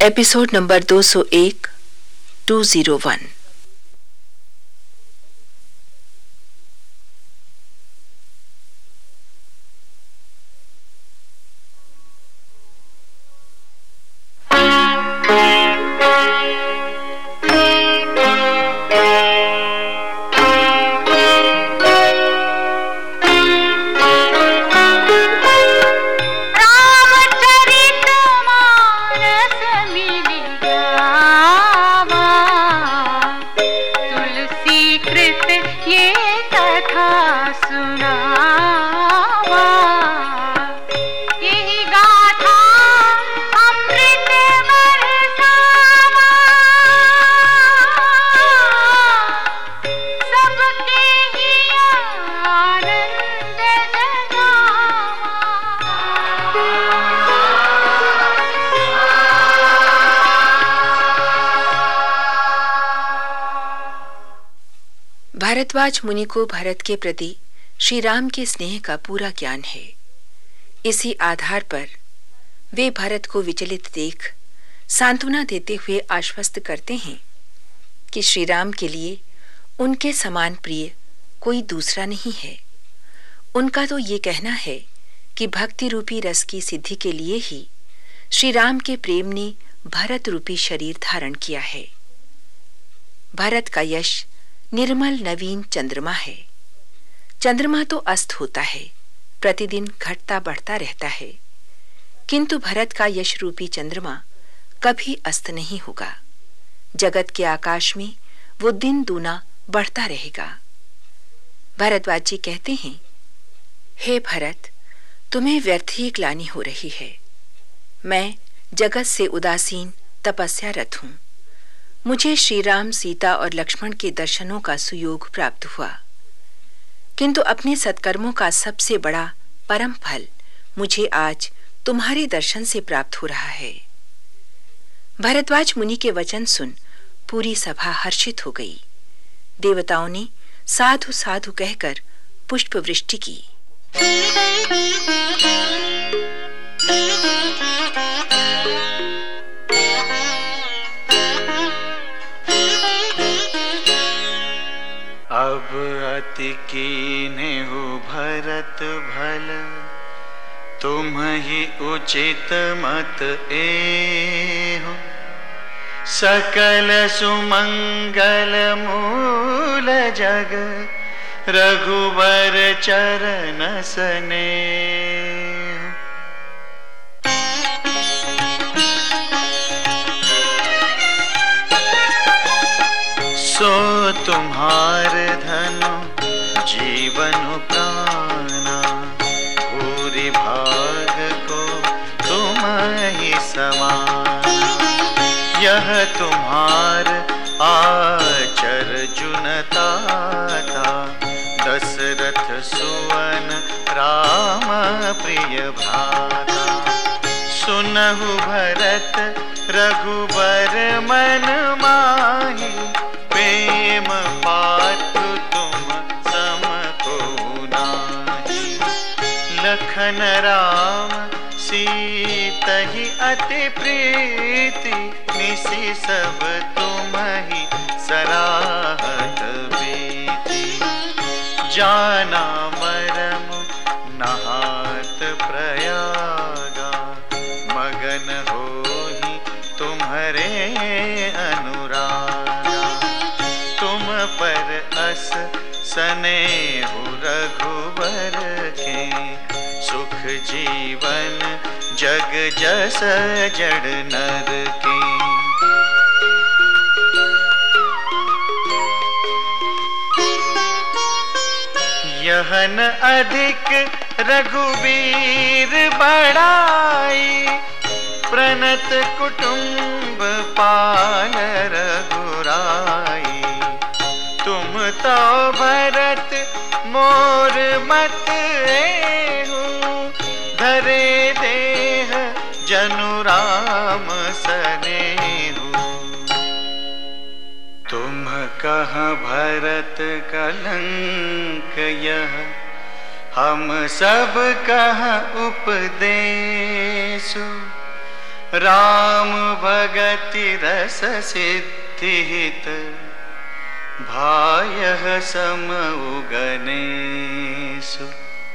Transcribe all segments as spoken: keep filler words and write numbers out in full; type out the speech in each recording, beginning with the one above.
Episode number दो सौ एक, दो सौ एक। भारद्वाज मुनि को भरत के प्रति श्री राम के स्नेह का पूरा ज्ञान है। इसी आधार पर वे भरत को विचलित देख सांत्वना देते हुए आश्वस्त करते हैं कि श्री राम के लिए उनके समान प्रिय कोई दूसरा नहीं है। उनका तो ये कहना है कि भक्ति रूपी रस की सिद्धि के लिए ही श्री राम के प्रेम ने भरत रूपी शरीर धारण किया है। भरत का यश निर्मल नवीन चंद्रमा है। चंद्रमा तो अस्त होता है, प्रतिदिन घटता बढ़ता रहता है, किंतु भरत का यश रूपी चंद्रमा कभी अस्त नहीं होगा। जगत के आकाश में वो दिन दूना बढ़ता रहेगा। भारद्वाज जी कहते हैं, हे भरत, तुम्हें व्यर्थ ही ग्लानि हो रही है। मैं जगत से उदासीन तपस्यारत हूं। मुझे श्री राम, सीता और लक्ष्मण के दर्शनों का सुयोग प्राप्त हुआ, किंतु अपने सत्कर्मों का सबसे बड़ा परम फल मुझे आज तुम्हारे दर्शन से प्राप्त हो रहा है। भारद्वाज मुनि के वचन सुन पूरी सभा हर्षित हो गई। देवताओं ने साधु साधु कहकर पुष्प वृष्टि की। अब अति कीन्हु भरत भल, तुम ही उचित मत एहो। सकल सुमंगल मूल जग, रघुबर चरण स्नेह। सो तुम्हार धनु जीवन प्राणा, पूरी भाग को तुम ही समान। यह तुम्हार आचर जुनता था, दशरथ सुवन राम प्रिय भ्राता। सुनहु भरत रघुबर मन माही, प्रेम पात्रु तुम सम को नाही। लखन राम सीता ही अति प्रीति, निसि सब तुम ही सराहत बेती। जाना मरम नहात प्रयागा, मगन होहि तुम्हारे अनुरागा। तुम पर अस स्नेहु रघुबर के, सुख जीवन जग जस जड़ नर के। यहन अधिक रघुबीर बड़ाई, प्रणत कुटुंब पाल रघुराई। तुम तो भरत मोर मत एहु, धरे देह जनु राम सनेहु। तुम कह भरत कलंक यह, हम सब कह उपदेशु। राम भगति रस सिद्धिहित भायः समउ गणेषु।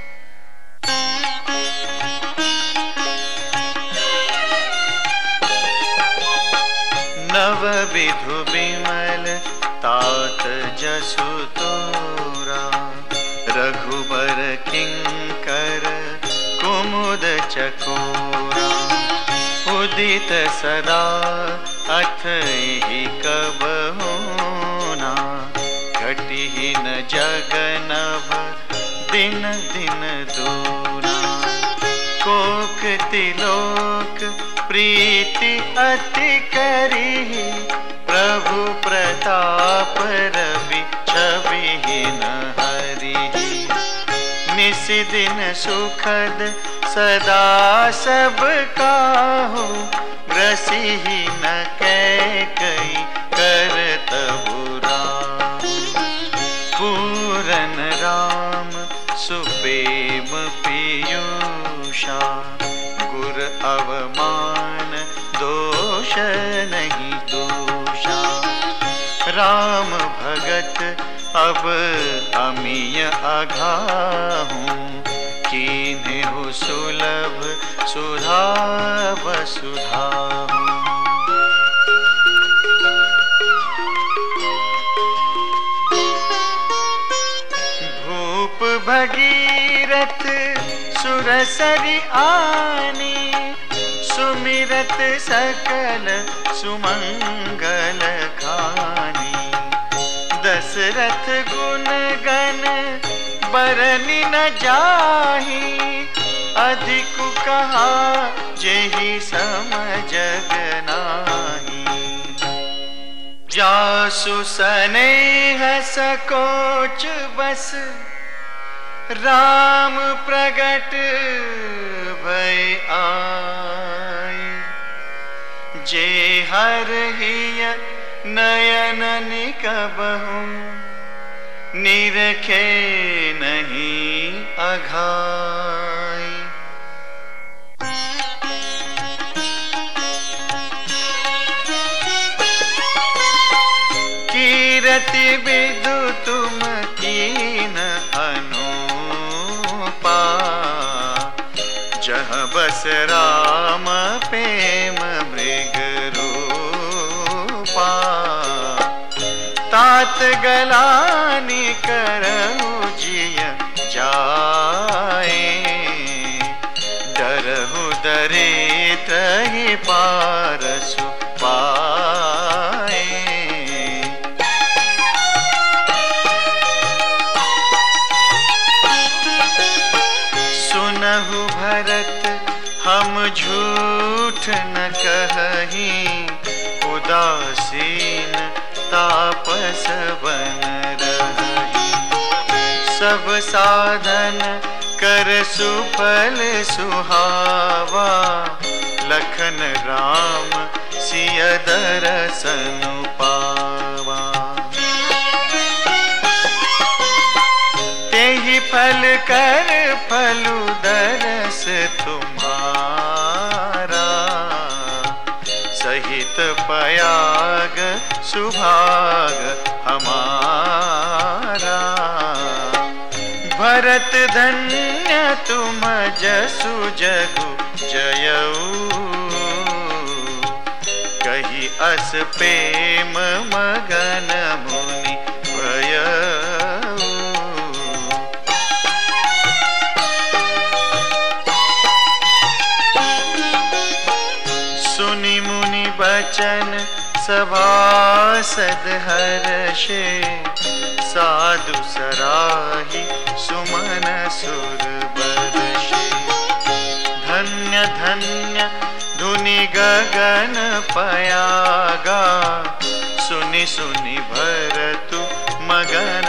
नव विधु बिमल तात जसु तोरा, रघुबर किंकर कुमुद चकोरा। उदित सदा अथहि कबहुना, घटिहि न जगनभ दिन दिन दूना। कोक तिलोक प्रीति अति करिहि, प्रभु प्रताप रवि छविहि न हरिहि। निस दिन सुखद सदा सब काहू, ग्रसिहि न कैकयी करतबु राहु। पूरन राम सुप्रेम पीयूषा, गुर अवमान दोष नहीं दोषा। राम भगत अब अमिय अघाहूँ, कीन्हु सुलभ सुधा वसुधाहूँ। भूप भगीरथ सुरसरि आनी, सुमिरत सकल सुमंगल खानी। दशरथ गुण गण बरनि न जाहि, अधिक कहा जेहि सम जग नाही। जासु सनेह सकोच बस, राम प्रगट भय आए। जे हरहिय नयन निकबहु, निरखे नहीं अघाई। कीरति विदु तुम कीन अनुपा, जह बस राम प्रेम मृग रूपा। तात गलानी करहु जिय जाए, डरहु दरिद्र ही पारसु पाए। सुनहु भरत हम झूठ न कहीं, उदासीन तापस बन रही। सब साधन कर सुफल सुहावा, लखन राम सिय दरसन पावा। तेहि फल कर फलु दरस तुम्हारा, सहित पयाग सुभाग हमारा। भरत धन्य तुम जसु जगु जयऊ, कही अस प्रेम मगन मुनि भयऊ। सुनि मुनि बचन सभासद हर्षे, साधु सराही सुमन सुर बरषे। धन्य धन्य धुनि गगन पयागा, सुनि सुनि भरतु मगन